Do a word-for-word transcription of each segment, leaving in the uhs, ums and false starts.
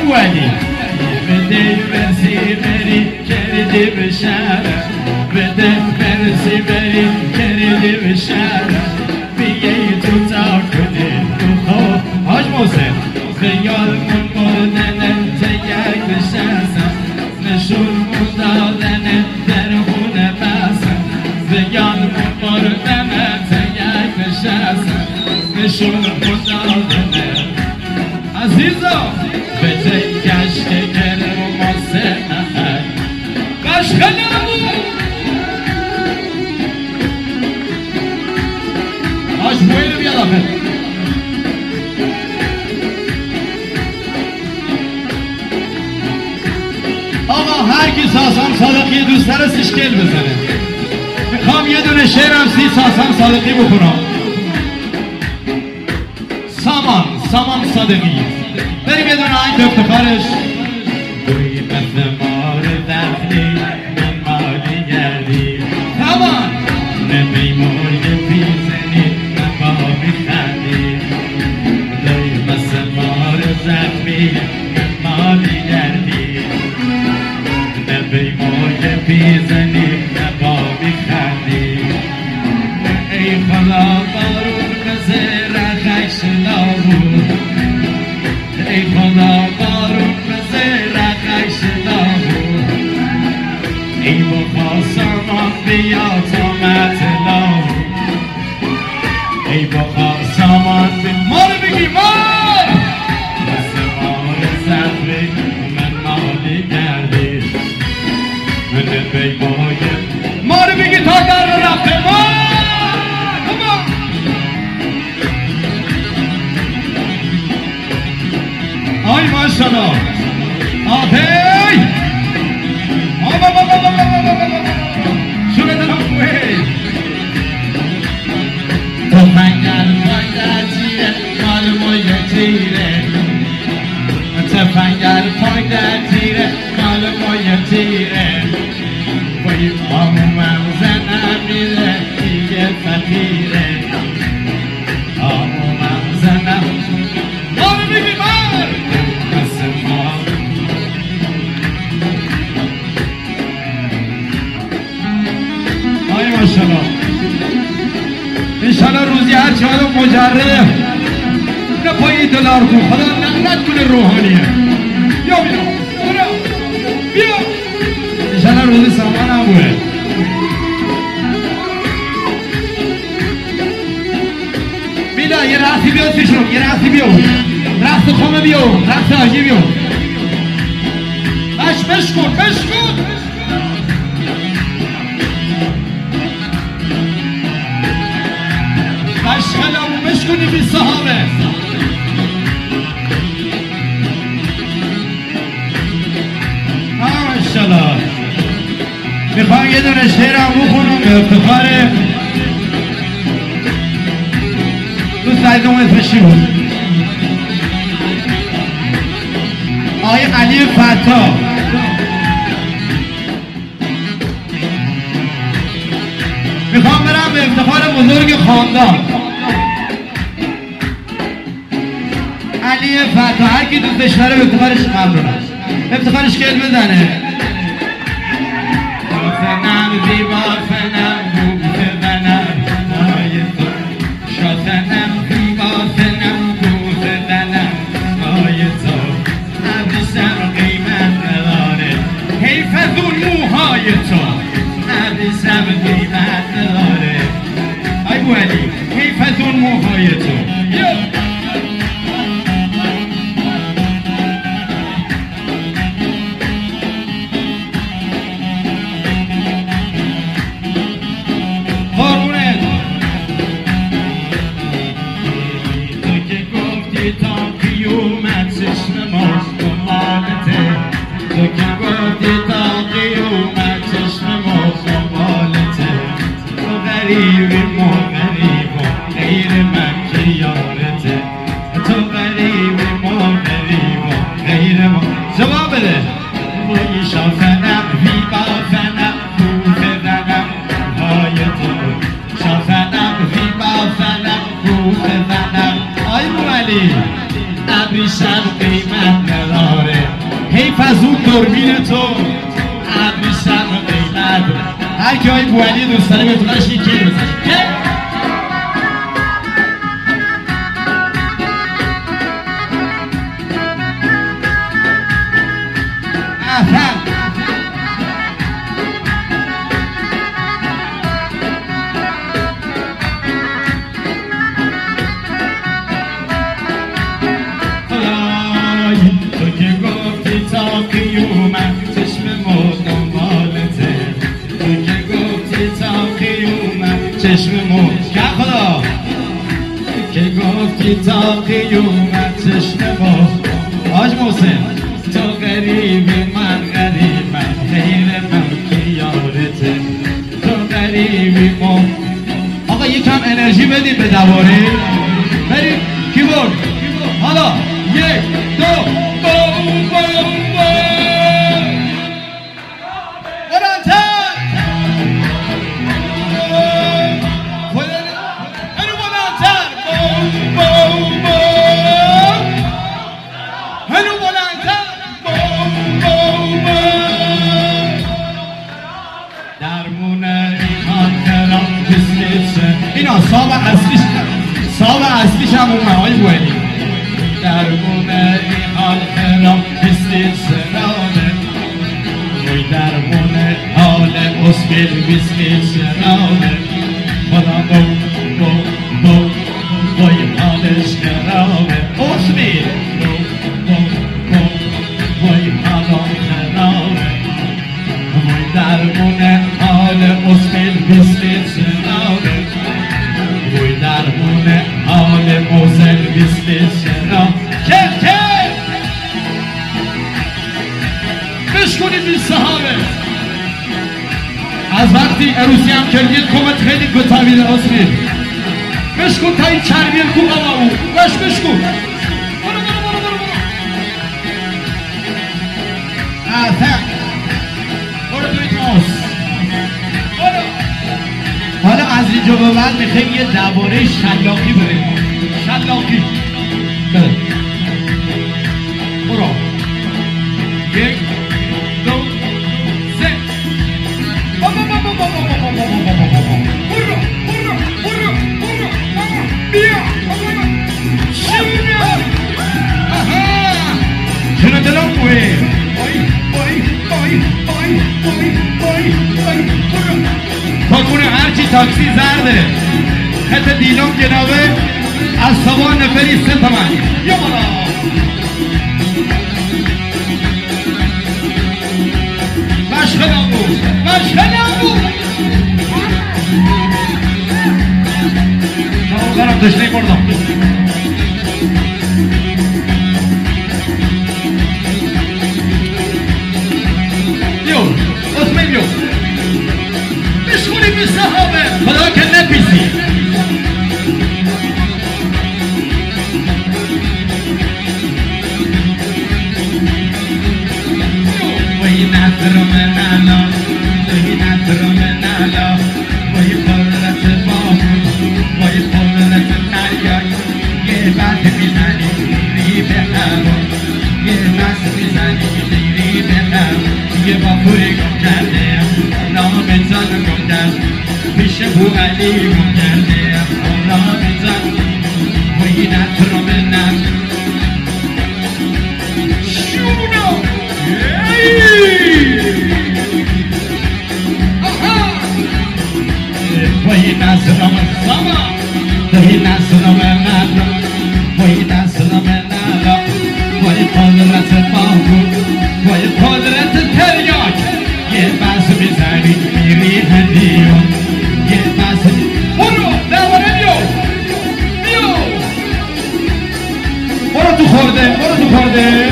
ولی بده برسی بری کردی به شهرم بده برسی بری کردی به شهرم بیگه تو تا کنی تو خواه حاج محسن خیالمون مردنه تگرگ بشستم نشونمون دادنه در خونه بستم خیالمون مردنه تگرگ بشستم نشونمون دادنه عزیزا به جای گشت گرم و ماسه نخد قشقه نمون آش بویلو بیاد آفر آقا هر کی ساسان صادقی دوست داره سشکل بزنه میخوام یه دونه شعرم سی ساسان صادقی بکنم سامان سامان صادقی بریم یه دونه آهنگ به افتخارش توی مثل مار دفنی من مالی گردی سامان نمی مرگ پیزنی من با میخندی توی مثل مار زخمی من مالی گردی نمی مرگ پیزنی من با میخندی ای خدا بارون بزر خیش لابود ای خدا بارون بزر خیش لابود ای بخوا سامان بیا تا مطلابود ای بخوا سامان بیا مار بگی مار مثل مار زخمی من مالی گردی من بیمای مار بگی تا در رو رفته مار آی ماشالله آهی آبا بابا بابا بابا شونه دلم خوی تو فنگر پایده تیره مال موی تیره تو فنگر پایده تیره مال موی تیره وی آمومم زنم میره دیگه فقیره آمومم زنم مار بگی مار آی ماشالله انشالله روزی هر چه آدم مجرده نه پایی دلار کن خدا نقلت کنه روحانیه بیا بیا برا بیا انشالله روزی سامان هم بوده بیدا یه رقصی بیاد پیشون یه رقصی بیاد رقص خامه بیاد رقص آجی بیاد بش بش کن بش کن خلامو مشکنی بی صحابه ماشالله میخوام یه دونه شعرم بخونم به افتخار دوست عزیزم اسمش چی بود؟ آقای علی فتا میخوام برم به افتخار بزرگ خاندان علی فتا هر کی دوستش داره به افتخارش ممنونم افتخارش کل بزنه شاسنم زیبا سنم بوز زنم مای تو شاسنم زیبا سنم بوز زنم مای تو عبیشم قیمت نداره حیف از اون موهای تو عبیشم قیمت نداره ای بو علی حیف از اون موهای تو ابریشم قیمت نداره دوربین تو ابریشم قیمت هر کی های بوالی دوست داره بتونش یکی بزنی چشم موج که خدا که گفتی تا قیومت چشم موج آج محسن تو غریبی من غریبم غیر من که یارته تو غریبی من آقا یکم انرژی بدید به دواره بریم کیبورد حالا یک دو بوم بوم بوم اینا ساب اصلیش ساب اصلیش هم اون های بوینی درمونه این حال خرام بستی سرامه وی درمونه حال اسبیل بستی سرامه خدا بو بو بو وی حالش خرامه اسبیل بو بو بو وی حالم خرامه وی درمونه حال اسبیل بستی سرامه وی درمونه حال موزل بستی سرامه کف کف بشکنید بی صحابه از وقتی عروسی هم کردید کمت خیلی گتاویل اسبیل بشکن تا این چربیل کو قوامو باش بشکن برو برو برو برو برو آفا برو توی تاس برو حالا از اینجا به بعد میخوایم یه درباره شلاقی بریم شلاقی بره برو یک دو سه بابا بابا بابا بابا بابا بابا برو برو برو برو بیا شیریا آها چرا دلم بوی بای بای بای بای بای بای بای برو پاکونه هرچی تاکسی زرده خط دیلم جنابه از سوان نفری سه تومن یا بالا مشغلم بود مشغلم بود دارم دشنه بردم بیو اسمه بیو بشکونی بی صحابه خدا که نپیسی وی نظر من علا وی نظر من علا وی قررت بامون وی قررت تریاک یه بند میزنی میری به هوا یه بند میزنی میری به هوا یه باپوری گم کرده نام زن گم کرد پیش بو علی گم کرده نام زن وی نظر من علا شونو وی نظر من سما وی نظر من علا وی نظر من علا وی قدرت باهو وی قدرت تریاک یه بس میزنی میری هدیون یه بس برو دواره بیو بیو برو تو خورده برو تو خورده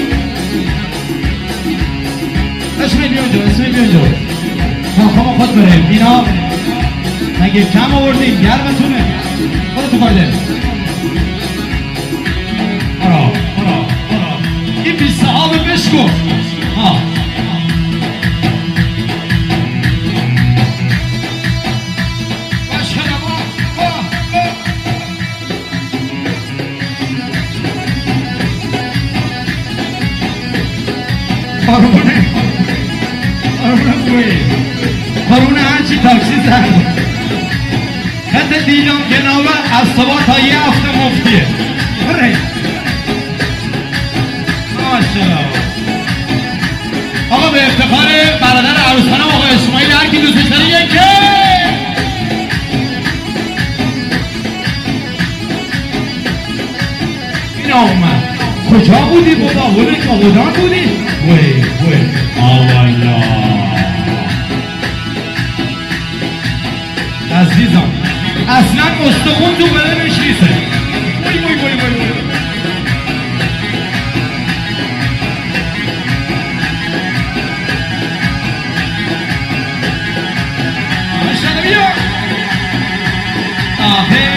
اسمی بیون جو اسمی بیون جو خواهم خود بریم اینا مگه کم آوردیم گرمتونه برو تو خورده برو برو برو این بی صحابه بشکن ها قربونه قربونه خوی قربونه هرچی تاکسی زن خط دیدم جنابه از صبح تا یه هفته مفتیه بره ماشاءالله آقا به افتخار برادر عروس خانم آقا اسماعیل هر کی دوستش داره یکه این آمد کجا بودی بابا؟ بوده که آبودان بودی؟ وی وی آوالا عزیزم اصلا استخون تو بدنش نیسته وی وی وی وی وی ماشاءالله بیا آهی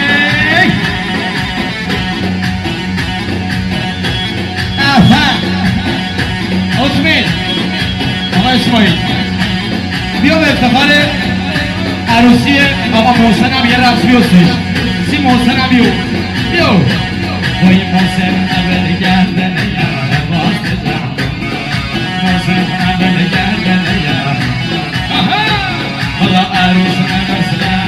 اسماعیل آقا اسماعیل بیا به افتخار عروسی آقا محسن هم یه رقص بیستش سی محسن هم بیو بیو با این محسن اول گردن یاره واسه دم محسن اول گردن یاره خدا عروس نمسلن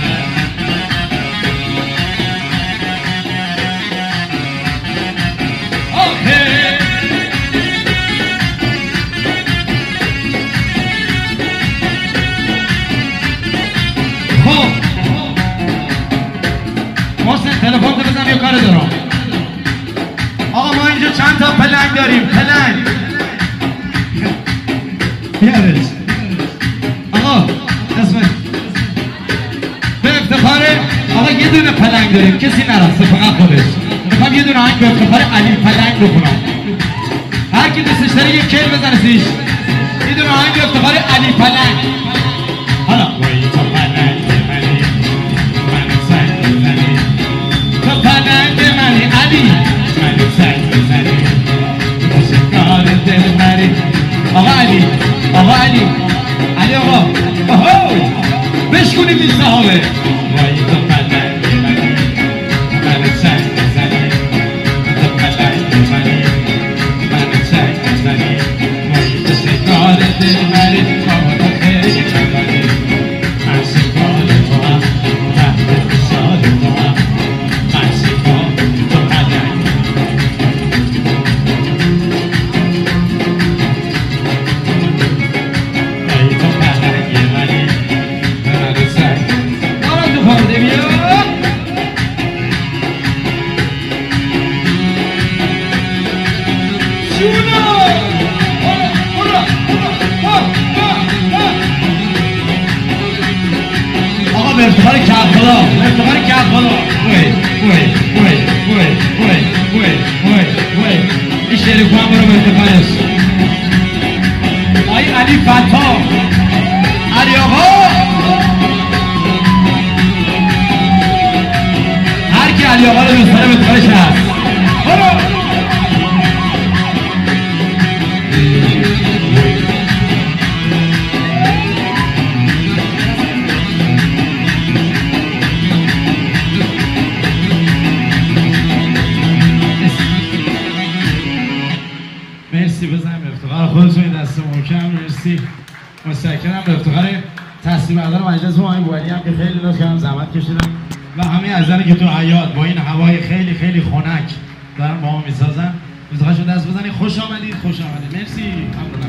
محسن تلفن تو بزن یه کار دارم آقا ما اینجا چند تا پلنگ داریم پلنگ بیارش آقا اسمش به افتخار آقا یه دونه پلنگ داریم کسی نرسته فقط خودش میخوام یه دونه آهنگ به افتخار علی پلنگ بکنم هر کی دوستش داره یه کیل بزنه زیش یه دونه آهنگ به افتخار علی پلنگ حالا وای تو پلنگ منی منو سنگ بزنی تو پلنگ منی علی منو سنگ بزنی شکار دل مری آقا علی آقا علی علی آقا آهو بشکنیم این صحابه وای تو پلنگ منی منو سنگ بزنی تو پلنگ منی منو سنگ بزنی وای تو شکار دل مری بابا تو خیلی چندانی من شکار تو هم تحت فشار تو هم من شکار تو پلنگ وای تو پلنگ منی منو سنگ آرام تو پرده بیا شونا آقا به افتخار کربلا به افتخار کربلا وی وی وی وی وی وی وی وی این شعر کنم برو به افتخارش آقای علی فتا علی آقا هر کی علی آقا رو دوست داره به افتخارش هست برو مرسی بزنیم به افتخار خودتون این دست محکم مرسی متشکرم به افتخار تصمیم بردار مجلس آقای بوعلی هم که خیلی لطف کردن زحمت کشیدن و همه عزیزانی که تو حیاط با این هوای خیلی خیلی خنک دارن با ما میسازن افتخارشون دست بزنید خوش آمدید خوش آمدید مرسی